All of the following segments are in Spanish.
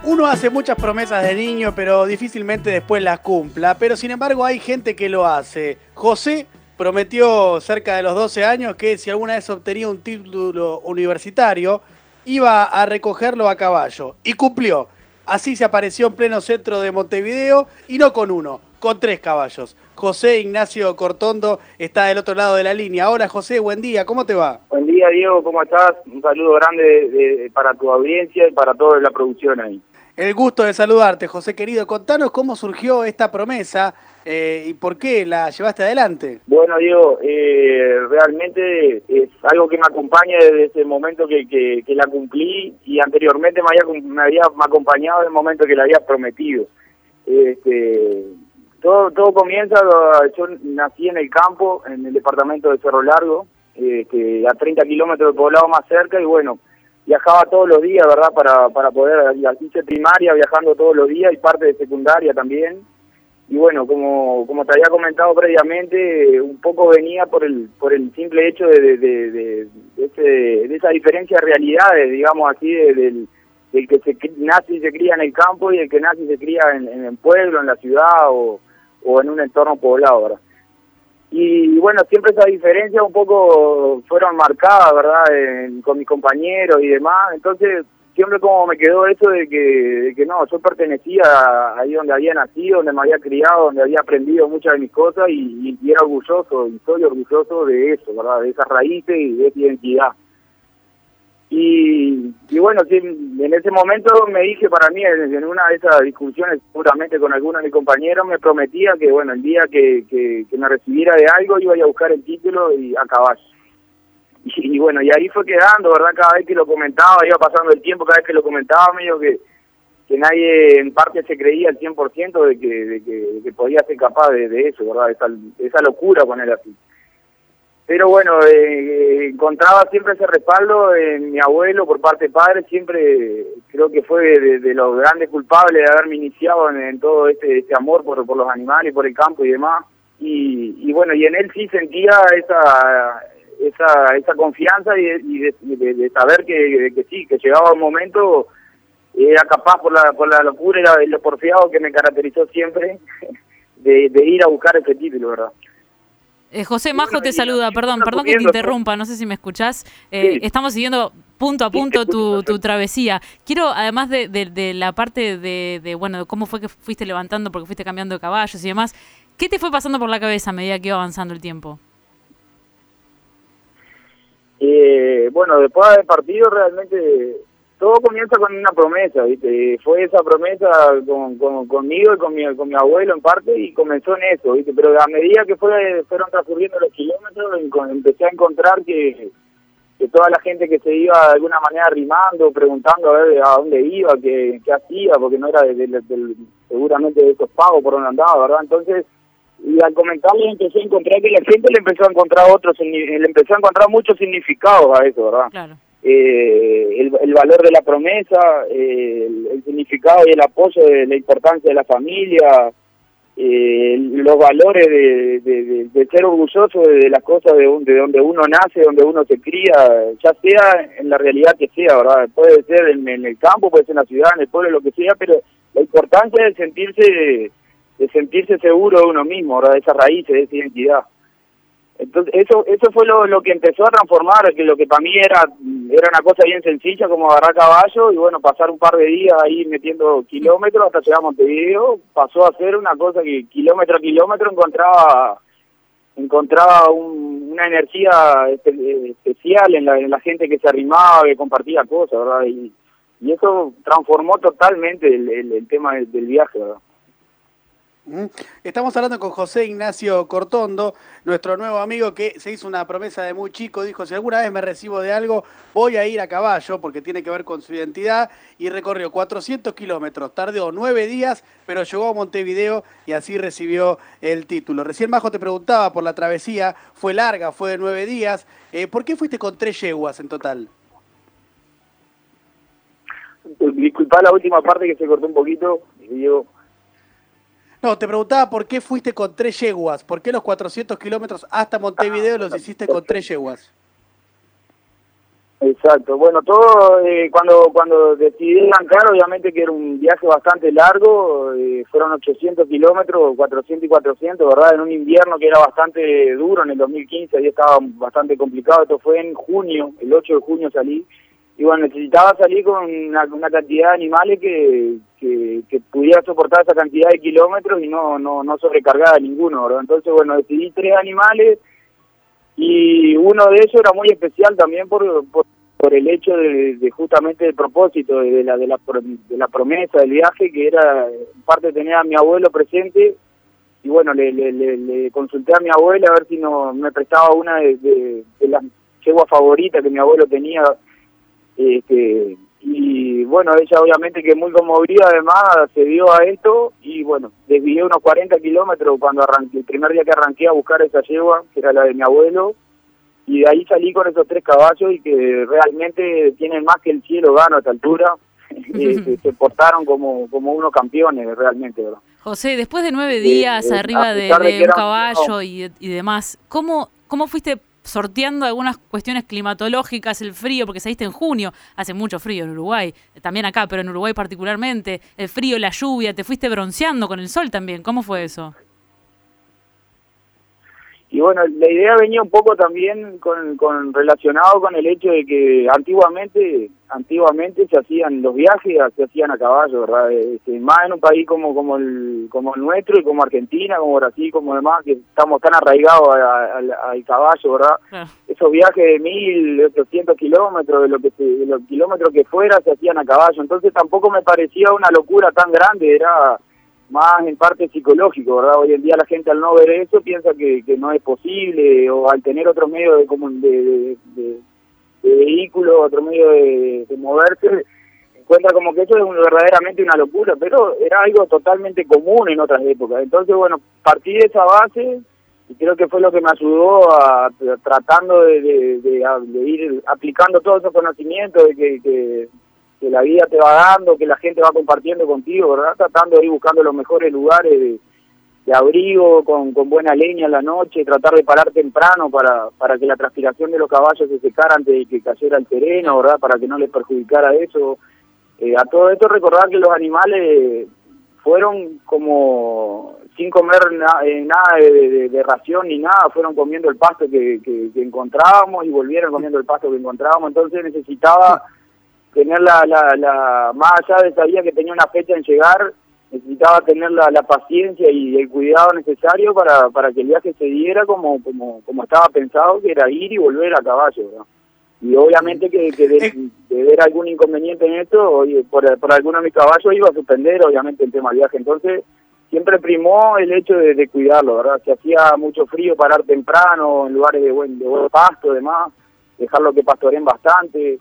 Uno hace muchas promesas de niño, pero difícilmente después las cumpla. Pero sin embargo hay gente que lo hace. José prometió cerca de los 12 años que si alguna vez obtenía un título universitario, iba a recogerlo a caballo. Y cumplió. Así se apareció en pleno centro de Montevideo, y no con uno, con 3 caballos. José Ignacio Cortondo está del otro lado de la línea. Hola José, buen día, ¿cómo te va? Buen día, Diego, ¿cómo estás? Un saludo grande para tu audiencia y para toda la producción ahí. El gusto de saludarte, José querido. Contanos cómo surgió esta promesa y por qué la llevaste adelante. Bueno, Diego, realmente es algo que me acompaña desde ese momento que la cumplí, y anteriormente me había acompañado en el momento que la había prometido. Todo comienza, yo nací en el campo, en el departamento de Cerro Largo, a 30 kilómetros del poblado más cerca, y bueno, viajaba todos los días, ¿verdad? Para poder, hice primaria viajando todos los días y parte de secundaria también. Y bueno, como te había comentado previamente, un poco venía por el simple hecho de esa diferencia de realidades, digamos así, del que nace y se cría en el campo y el que nace y se cría en el pueblo, en la ciudad o en un entorno poblado, ¿verdad? Y bueno, siempre esas diferencias un poco fueron marcadas, ¿verdad?, con mis compañeros y demás. Entonces siempre como me quedó eso de que no, yo pertenecía ahí donde había nacido, donde me había criado, donde había aprendido muchas de mis cosas, y era orgulloso, y soy orgulloso de eso, ¿verdad?, de esas raíces y de esa identidad. Y bueno, sí, en ese momento me dije, para mí, en una de esas discusiones seguramente con algunos de mis compañeros, me prometía que bueno, el día que me recibiera de algo iba a ir a buscar el título y a caballo. Y bueno, y ahí fue quedando, ¿verdad? Cada vez que lo comentaba, iba pasando el tiempo, cada vez que lo comentaba, medio que nadie en parte se creía al 100% de que podía ser capaz de eso, ¿verdad? Esa locura, poner así. Pero bueno, encontraba siempre ese respaldo en mi abuelo por parte de padre, siempre creo que fue de los grandes culpables de haberme iniciado en todo este amor por los animales, por el campo y demás. Y bueno, y en él sí sentía esa confianza y de saber que sí, que llegaba un momento, era capaz por la locura y lo porfiado que me caracterizó siempre de ir a buscar ese título, ¿verdad? José, Majo te saluda, perdón que te interrumpa, no sé si me escuchás. Sí. Estamos siguiendo punto a punto tu travesía. Quiero, además de la parte de cómo fue que fuiste levantando, porque fuiste cambiando de caballos y demás, ¿qué te fue pasando por la cabeza a medida que iba avanzando el tiempo? Bueno, después de haber partido, realmente todo comienza con una promesa, ¿viste? Fue esa promesa conmigo y con mi abuelo en parte, y comenzó en eso, ¿viste? Pero a medida que fueron transcurriendo los kilómetros, empecé a encontrar que toda la gente que se iba de alguna manera arrimando, preguntando a ver a dónde iba, qué hacía, porque no era seguramente de esos pagos por donde andaba, ¿verdad? Entonces, y al comentarle empecé a encontrar que la gente le empezó a encontrar muchos significados a eso, ¿verdad? Claro. El valor de la promesa, el significado y el apoyo de la importancia de la familia, los valores de ser orgulloso de las cosas de donde uno nace, donde uno se cría, ya sea en la realidad que sea, ¿verdad? Puede ser en el campo, puede ser en la ciudad, en el pueblo, lo que sea, pero la importancia de sentirse seguro de uno mismo, ¿verdad? De esas raíces, de esa identidad. Entonces eso fue lo que empezó a transformar, que lo que para mí era una cosa bien sencilla, como agarrar caballo y bueno, pasar un par de días ahí metiendo kilómetros hasta llegar a Montevideo, pasó a ser una cosa que kilómetro a kilómetro encontraba una energía especial en la gente que se arrimaba, que compartía cosas, ¿verdad? Y eso transformó totalmente el tema del viaje, ¿verdad? Estamos hablando con José Ignacio Cortondo, nuestro nuevo amigo que se hizo una promesa de muy chico, dijo, si alguna vez me recibo de algo, voy a ir a caballo, porque tiene que ver con su identidad, y recorrió 400 kilómetros, tardó 9 días, pero llegó a Montevideo y así recibió el título. Recién Majo te preguntaba por la travesía, fue larga, fue de 9 días, ¿por qué fuiste con 3 yeguas en total? Disculpá la última parte que se cortó un poquito, Diego. No, te preguntaba por qué fuiste con 3 yeguas, por qué los 400 kilómetros hasta Montevideo los hiciste con 3 yeguas. Exacto. Bueno, todo cuando decidí arrancar, obviamente que era un viaje bastante largo, fueron 800 kilómetros, 400 y 400, ¿verdad? En un invierno que era bastante duro, en el 2015, ahí estaba bastante complicado. Esto fue en junio, el 8 de junio salí. Y bueno, necesitaba salir con una cantidad de animales que pudiera soportar esa cantidad de kilómetros y no sobrecargar a ninguno, ¿verdad? Entonces, bueno, decidí 3 animales. Y uno de ellos era muy especial también por el hecho de justamente el propósito, de la promesa del viaje, que era, en parte, tener a mi abuelo presente. Y bueno, le consulté a mi abuela a ver si no me prestaba una de las yeguas favoritas que mi abuelo tenía. Y bueno, ella obviamente que muy conmovida además se dio a esto y bueno, desvié unos 40 kilómetros cuando arranqué, el primer día que arranqué a buscar esa yegua, que era la de mi abuelo, y de ahí salí con esos 3 caballos y que realmente tienen más que el cielo gano a esta altura, se portaron como unos campeones realmente, ¿verdad? José, después de 9 días arriba de un caballo y demás, ¿cómo fuiste sorteando algunas cuestiones climatológicas, el frío, porque saliste en junio, hace mucho frío en Uruguay, también acá, pero en Uruguay particularmente, el frío, la lluvia, te fuiste bronceando con el sol también, ¿cómo fue eso? Y bueno, la idea venía un poco también relacionado con el hecho de que antiguamente se hacían los viajes, se hacían a caballo, ¿verdad? Más en un país como el nuestro y como Argentina, como Brasil, como demás, que estamos tan arraigados al caballo, ¿verdad? Claro. Esos viajes de 1.800 kilómetros, de los kilómetros que fuera, se hacían a caballo. Entonces tampoco me parecía una locura tan grande, era más en parte psicológico, ¿verdad? Hoy en día la gente al no ver eso piensa que no es posible, o al tener otro medio de vehículo, otro medio de moverse, encuentra como que eso es verdaderamente una locura, pero era algo totalmente común en otras épocas. Entonces, bueno, partí de esa base y creo que fue lo que me ayudó a tratando de ir aplicando todos esos conocimientos de que la vida te va dando, que la gente va compartiendo contigo, ¿verdad? Tratando de ir buscando los mejores lugares de abrigo, con buena leña en la noche, tratar de parar temprano para que la transpiración de los caballos se secara antes de que cayera el terreno, ¿verdad? Para que no les perjudicara eso. A todo esto recordar que los animales fueron como sin comer nada de ración ni nada, fueron comiendo el pasto que encontrábamos y volvieron comiendo el pasto que encontrábamos, entonces necesitaba tener más allá de sabía que tenía una fecha en llegar, necesitaba tener la paciencia y el cuidado necesario para que el viaje se diera como estaba pensado, que era ir y volver a caballo, ¿no? Y obviamente que de ver algún inconveniente en esto, oye, por alguno de mis caballos iba a suspender obviamente el tema del viaje. Entonces siempre primó el hecho de cuidarlo, ¿verdad? Si hacía mucho frío, parar temprano en lugares de buen pasto, demás, dejarlo que pastoreen bastante,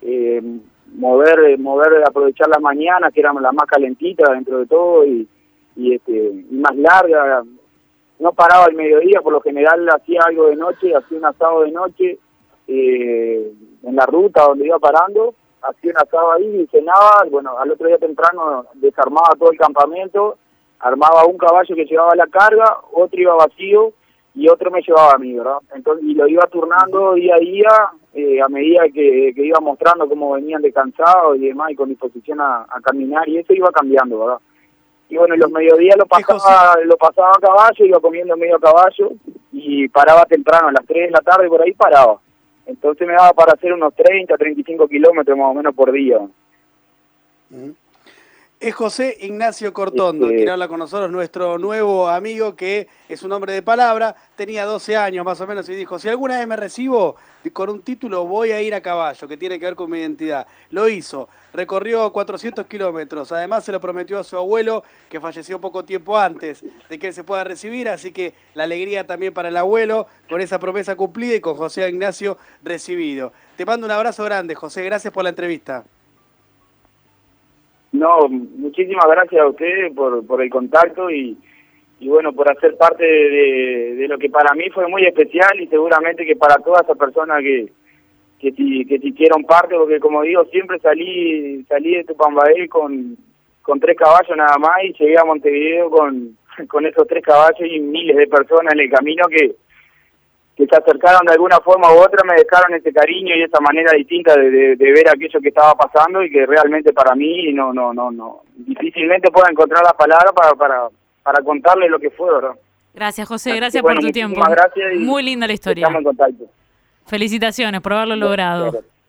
aprovechar las mañanas que eran las más calentitas dentro de todo y más larga. No paraba al mediodía, por lo general hacía algo de noche, hacía un asado de noche en la ruta donde iba parando, hacía un asado ahí y cenaba. Bueno, al otro día temprano desarmaba todo el campamento, armaba un caballo que llevaba la carga, otro iba vacío y otro me llevaba a mí, ¿verdad? Entonces, y lo iba turnando día a día, a medida que iba mostrando cómo venían de cansados y demás, y con disposición a caminar, y eso iba cambiando, ¿verdad? Y bueno, los mediodías lo pasaba a caballo, iba comiendo medio a caballo, y paraba temprano, a las 3 de la tarde por ahí paraba. Entonces me daba para hacer unos 35 kilómetros más o menos por día. Es José Ignacio Cortondo, quien habla con nosotros, nuestro nuevo amigo que es un hombre de palabra, tenía 12 años más o menos y dijo, si alguna vez me recibo con un título voy a ir a caballo, que tiene que ver con mi identidad. Lo hizo, recorrió 400 kilómetros, además se lo prometió a su abuelo, que falleció poco tiempo antes de que él se pueda recibir, así que la alegría también para el abuelo, con esa promesa cumplida y con José Ignacio recibido. Te mando un abrazo grande, José, gracias por la entrevista. No, muchísimas gracias a ustedes por el contacto y bueno, por hacer parte de lo que para mí fue muy especial y seguramente que para todas esas personas que te hicieron parte, porque como digo, siempre salí de Tupambaé con 3 caballos nada más y llegué a Montevideo con esos 3 caballos y miles de personas en el camino que que se acercaron de alguna forma u otra, me dejaron ese cariño y esa manera distinta de ver aquello que estaba pasando, y que realmente para mí no difícilmente puedo encontrar las palabras para contarle lo que fue, ¿verdad? Gracias, José, gracias por tu tiempo. Gracias, y muy linda la historia. Estamos en contacto. Felicitaciones por haberlo logrado. Gracias.